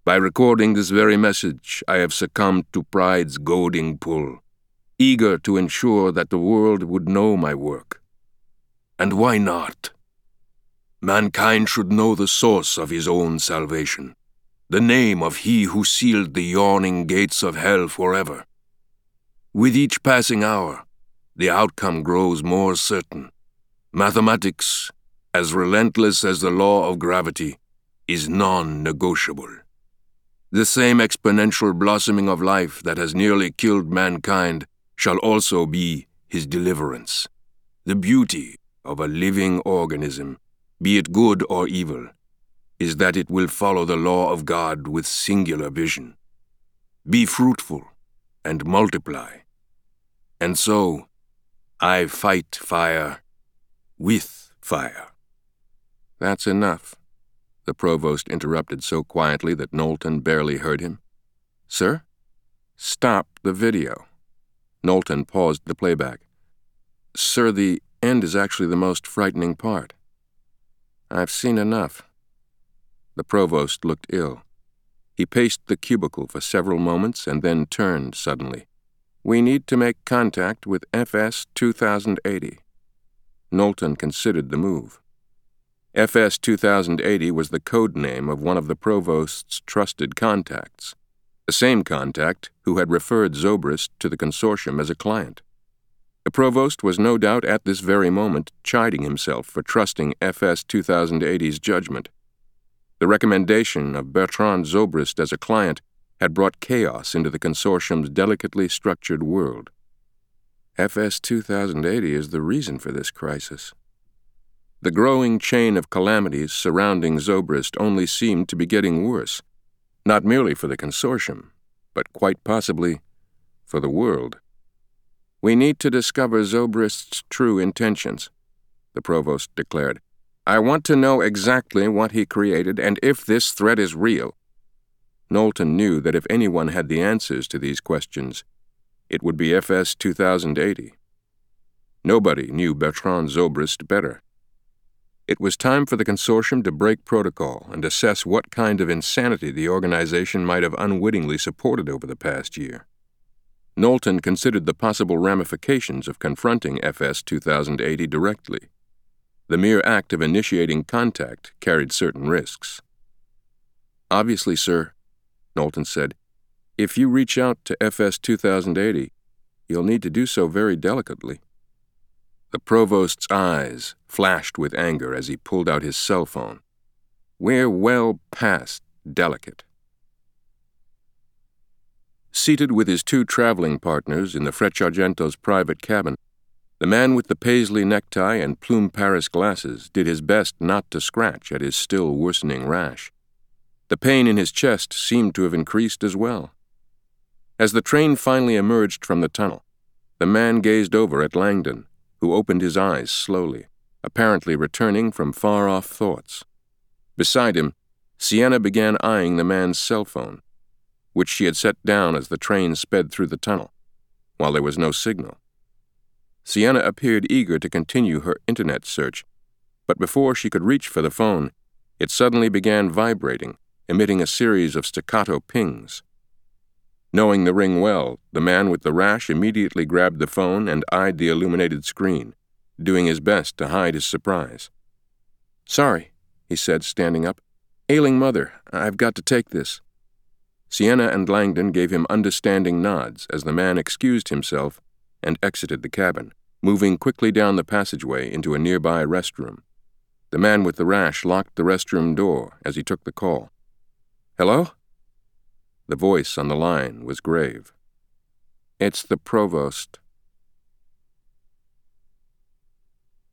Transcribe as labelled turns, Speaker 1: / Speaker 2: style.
Speaker 1: By recording this very message, I have succumbed to pride's goading pull, eager to ensure that the world would know my work. And why not? Mankind should know the source of his own salvation, the name of he who sealed the yawning gates of hell forever. With each passing hour, the outcome grows more certain. Mathematics, as relentless as the law of gravity, is non-negotiable. The same exponential blossoming of life that has nearly killed mankind shall also be his deliverance. The beauty of a living organism, be it good or evil, is that it will follow the law of God with singular vision. Be fruitful and multiply. And so, I fight fire with fire.
Speaker 2: That's enough, the provost interrupted so quietly that Knowlton barely heard him. Sir? Stop the video. Knowlton paused the playback. Sir, the end is actually the most frightening part. I've seen enough. The provost looked ill. He paced the cubicle for several moments and then turned suddenly. We need to make contact with FS 2080. Knowlton considered the move. FS 2080 was the code name of one of the provost's trusted contacts, the same contact who had referred Zobrist to the consortium as a client. The provost was no doubt at this very moment chiding himself for trusting FS 2080's judgment. The recommendation of Bertrand Zobrist as a client had brought chaos into the consortium's delicately structured world. FS 2080 is the reason for this crisis. The growing chain of calamities surrounding Zobrist only seemed to be getting worse, not merely for the consortium, but quite possibly for the world. We need to discover Zobrist's true intentions, the provost declared. I want to know exactly what he created and if this threat is real. Knowlton knew that if anyone had the answers to these questions, it would be FS 2080. Nobody knew Bertrand Zobrist better. It was time for the consortium to break protocol and assess what kind of insanity the organization might have unwittingly supported over the past year. Knowlton considered the possible ramifications of confronting FS 2080 directly. The mere act of initiating contact carried certain risks. Obviously, sir, Knowlton said, if you reach out to FS 2080, you'll need to do so very delicately. The provost's eyes flashed with anger as he pulled out his cell phone. We're well past delicate. Seated with his two traveling partners in the Frecciargento's private cabin, the man with the paisley necktie and plume Paris glasses did his best not to scratch at his still worsening rash. The pain in his chest seemed to have increased as well. As the train finally emerged from the tunnel, the man gazed over at Langdon, who opened his eyes slowly, apparently returning from far-off thoughts. Beside him, Sienna began eyeing the man's cell phone, which she had set down as the train sped through the tunnel, while there was no signal. Sienna appeared eager to continue her internet search, but before she could reach for the phone, it suddenly began vibrating, emitting a series of staccato pings. Knowing the ring well, the man with the rash immediately grabbed the phone and eyed the illuminated screen, doing his best to hide his surprise. Sorry, he said, standing up. Ailing mother, I've got to take this. Sienna and Langdon gave him understanding nods as the man excused himself and exited the cabin, moving quickly down the passageway into a nearby restroom. The man with the rash locked the restroom door as he took the call. Hello? The voice on the line was grave. It's the provost.